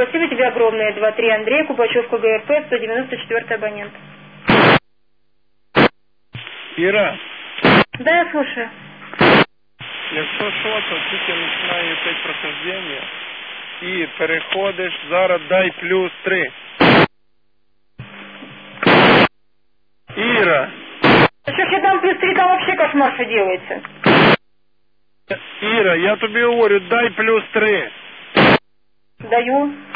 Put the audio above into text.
спасибо тебе огромное. 2-3 Андрей, Кубачев, КГРП, 194 абонент. Ира. Да, я слушаю. Якщо що, то тільки починає опять прохождення і переходиш, зараз дай +3. Ира. Что ж я там +3, там вообще кошмар, что делается? Ира, я тобі говорю, дай +3. Даю.